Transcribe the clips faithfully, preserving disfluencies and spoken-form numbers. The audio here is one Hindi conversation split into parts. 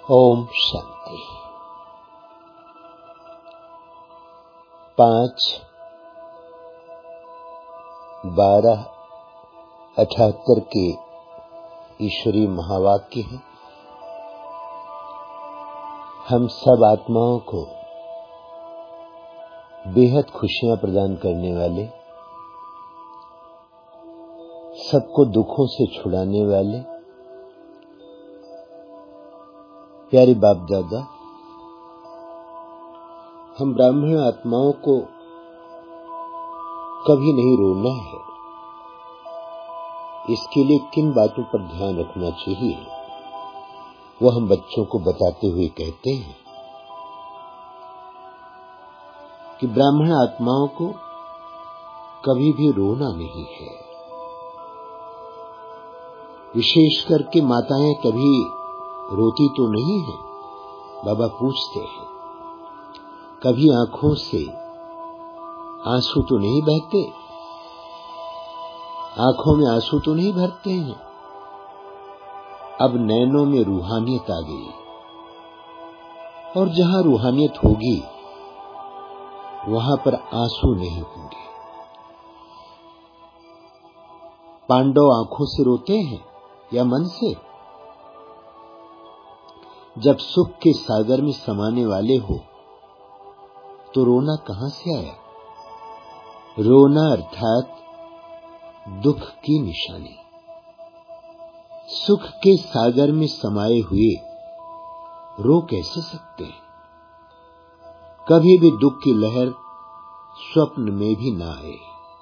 ओम शांति। पांच बारह अठहत्तर के ईश्वरीय महावाक्य हैं। हम सब आत्माओं को बेहद खुशियां प्रदान करने वाले, सबको दुखों से छुड़ाने वाले प्यारे बाप दादा, हम ब्राह्मण आत्माओं को कभी नहीं रोना है। इसके लिए किन बातों पर ध्यान रखना चाहिए वो हम बच्चों को बताते हुए कहते हैं कि ब्राह्मण आत्माओं को कभी भी रोना नहीं है। विशेष करके माताएं कभी रोती तो नहीं है। बाबा पूछते हैं, कभी आंखों से आंसू तो नहीं बहते, आंखों में आंसू तो नहीं भरते हैं। अब नैनों में रूहानियत आ गई, और जहां रूहानियत होगी वहां पर आंसू नहीं होंगे। पांडव आंखों से रोते हैं या मन से? जब सुख के सागर में समाने वाले हो तो रोना कहां से आया? रोना अर्थात दुख की निशानी। सुख के सागर में समाये हुए रो कैसे सकते हैं? कभी भी दुख की लहर स्वप्न में भी ना आए।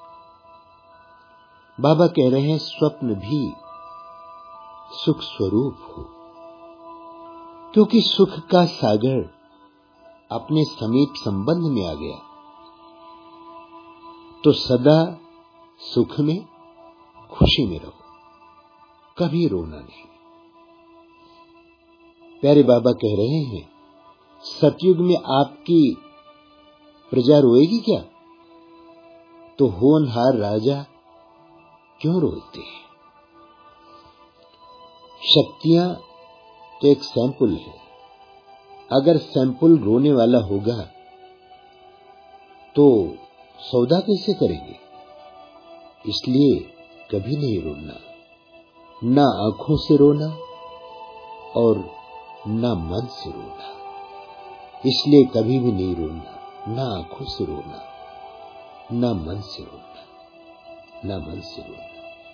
बाबा कह रहे हैं, स्वप्न भी सुख स्वरूप हो, क्योंकि सुख का सागर अपने समीप संबंध में आ गया तो सदा सुख में, खुशी में रहो, कभी रोना नहीं। प्यारे बाबा कह रहे हैं, सतयुग में आपकी प्रजा रोएगी क्या? तो होनहार राजा क्यों रोते हैं? शक्तियां तो एक सैंपल है। अगर सैंपल रोने वाला होगा तो सौदा कैसे करेंगे? इसलिए कभी नहीं रोना, ना आंखों से रोना और ना मन से रोना। इसलिए कभी भी नहीं रोना, ना आंखों से रोना, ना मन से रोना, ना मन से रोना।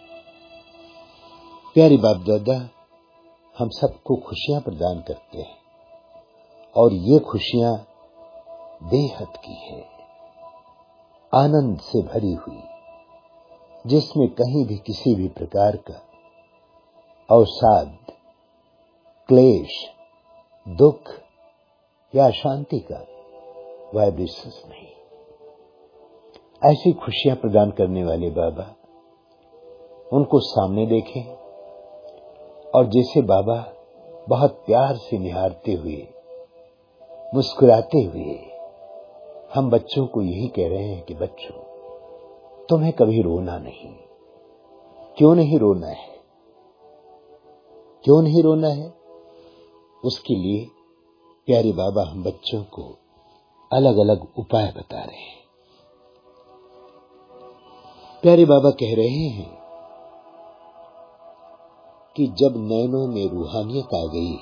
प्यारे बाप दादा, हम सबको खुशियां प्रदान करते हैं और ये खुशियां बेहद की हैं, आनंद से भरी हुई, जिसमें कहीं भी किसी भी प्रकार का अवसाद, क्लेश, दुख या अशांति का वाइब्रेशंस नहीं। ऐसी खुशियां प्रदान करने वाले बाबा, उनको सामने देखें और जैसे बाबा बहुत प्यार से निहारते हुए, मुस्कुराते हुए हम बच्चों को यही कह रहे हैं कि बच्चों, तुम्हें कभी रोना नहीं। क्यों नहीं रोना है? क्यों नहीं रोना है? उसके लिए प्यारे बाबा हम बच्चों को अलग अलग उपाय बता रहे हैं। प्यारे बाबा कह रहे हैं कि जब नैनों में रूहानियत आ गई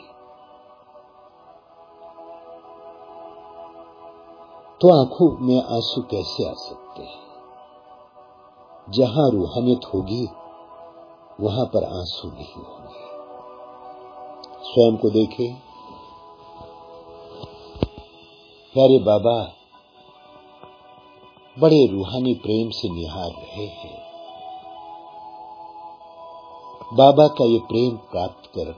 तो आंखों में आंसू कैसे आ सकते हैं? जहां रूहानियत होगी वहां पर आंसू नहीं होंगे। स्वयं को देखें। प्यारे बाबा बड़े रूहानी प्रेम से निहार रहे हैं। बाबा का ये प्रेम प्राप्त कर,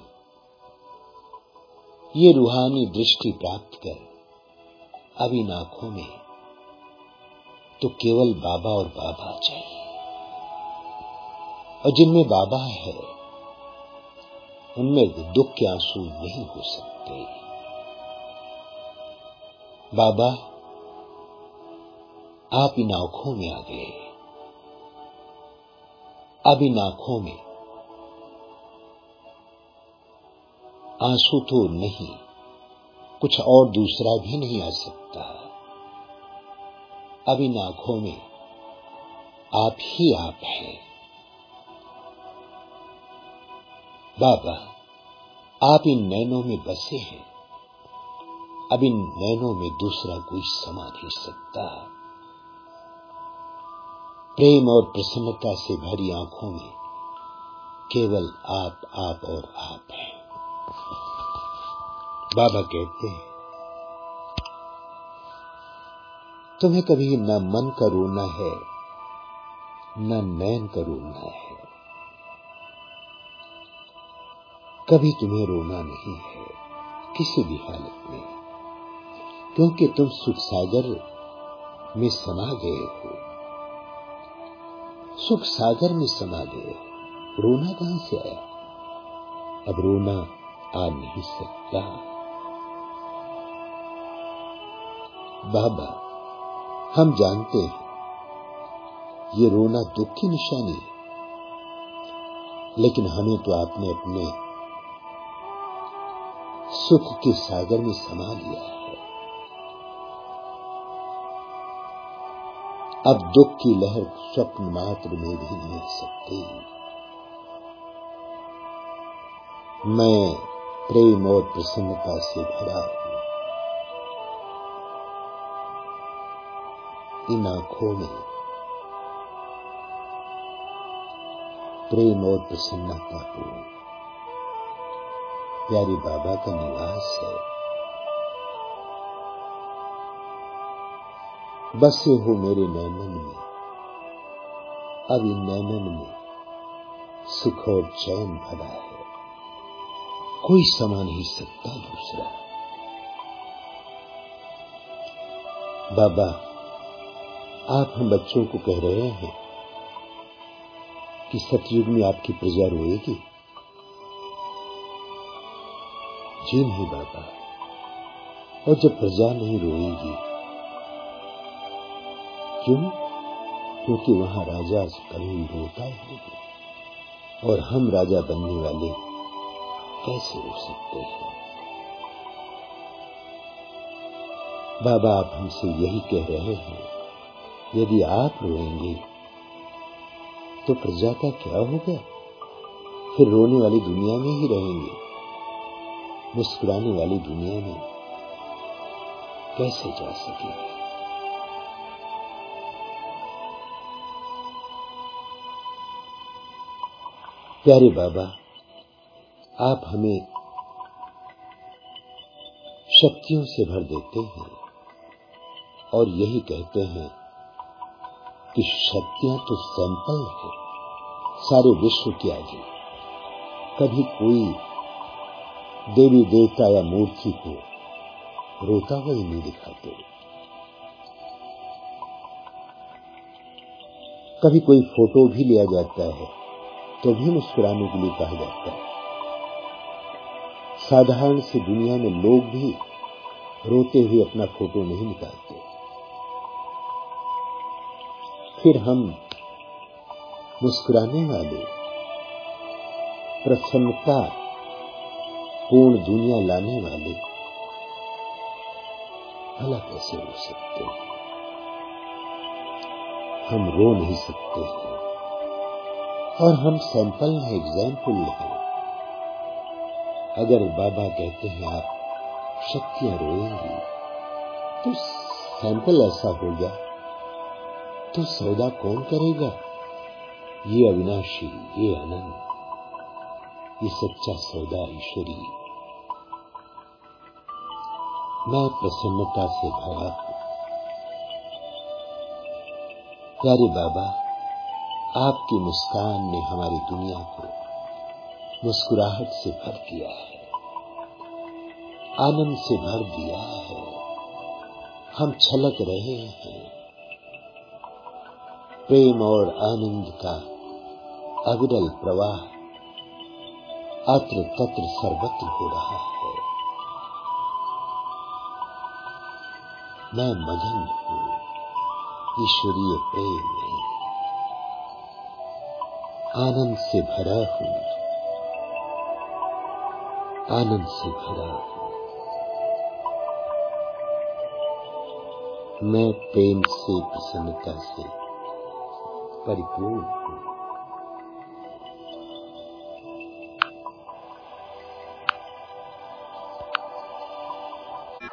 ये रूहानी दृष्टि प्राप्त कर, अब इन आंखों में तो केवल बाबा और बाबा चाहिए। और जिनमें बाबा है उनमें दुख के आंसू नहीं हो सकते। बाबा आप इन आंखों में आ गए। अब इन आंखों में आंसू तो नहीं, कुछ और दूसरा भी नहीं आ सकता। अब इन आंखों में आप ही आप हैं। बाबा, आप इन नैनों में बसे हैं। अब इन नैनों में दूसरा कोई समा नहीं सकता। प्रेम और प्रसन्नता से भरी आंखों में केवल आप, आप और आप हैं। बाबा कहते हैं, तुम्हें कभी न मन का रोना है, न नैन का रोना है। कभी तुम्हें रोना नहीं है किसी भी हालत में, क्योंकि तुम सुख सागर में समा गए हो। सुख सागर में समा गए हो। रोना कहां से आया? अब रोना आ नहीं सकता। बाबा, हम जानते हैं ये रोना दुख की निशानी है, लेकिन हमें तो आपने अपने सुख के सागर में समा लिया है। अब दुख की लहर स्वप्न मात्र में भी नहीं आ सकती। मैं प्रेम और प्रसन्नता से भरा हूं। इन आंखों में प्रेम और प्रसन्नता हो। प्यारे बाबा का निवास है। बसे हो मेरे नैनन में। अब इन नैनन में सुख और चैन भरा है। कोई समा नहीं सकता दूसरा। बाबा, आप हम बच्चों को कह रहे हैं कि सतयुग में आपकी प्रजा रोएगी। जी नहीं बाबा, और जब प्रजा नहीं रोएगी, क्यों? क्योंकि वहां राजा कभी रोता ही नहीं, और हम राजा बनने वाले कैसे रो सकते हैं? बाबा, आप हमसे यही कह रहे हैं, यदि आप रोएंगे तो प्रजा का क्या होगा? फिर रोने वाली दुनिया में ही रहेंगे। मुस्कुराने वाली दुनिया में कैसे जा सकेंगे? प्यारे बाबा, आप हमें शक्तियों से भर देते हैं और यही कहते हैं कि शक्तियां तो सैंपल है सारे विश्व के आगे। कभी कोई देवी देवता या मूर्ति को रोता हुआ ही नहीं दिखाते। कभी कोई फोटो भी लिया जाता है तो भी मुस्कुराने के लिए कहा जाता है। साधारण सी दुनिया में लोग भी रोते हुए अपना फोटो नहीं निकालते। फिर हम मुस्कुराने वाले, प्रसन्नता पूर्ण दुनिया लाने वाले भला कैसे रो सकते हैं? हम रो नहीं सकते हैं, और हम सैंपल हैं, एग्जाम्पल हैं। अगर बाबा कहते हैं आप शक्तियां रोएंगी, तो सैंपल ऐसा होगा तो सौदा कौन करेगा? ये अविनाशी, ये अनंत, ये सच्चा सौदा ईश्वरी। मैं प्रसन्नता से भरा हूं। प्यारे बाबा, आपकी मुस्कान ने हमारी दुनिया को मुस्कुराहट से भर दिया है, आनंद से भर दिया है। हम छलक रहे हैं। प्रेम और आनंद का अविरल प्रवाह अत्र तत्र सर्वत्र हो रहा है। मैं मगन हूं ईश्वरीय प्रेम में, आनंद से भरा हूं, आनंद से भरा हूं। मैं प्रेम से प्रसन्नता से परिपूर्ण हूँ।